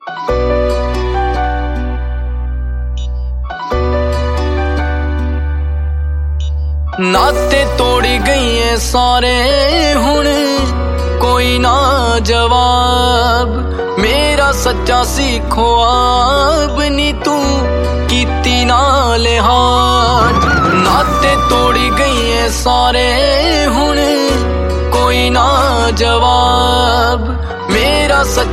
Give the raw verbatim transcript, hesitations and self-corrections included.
नाते तोड़ी गई सारे हुण कोई ना जवाब मेरा सच्चा सी ख्वाब नी तू कीती ना लिहाज। नाते तोड़ी गई सारे हुण कोई ना जवाब मेरा सच्चा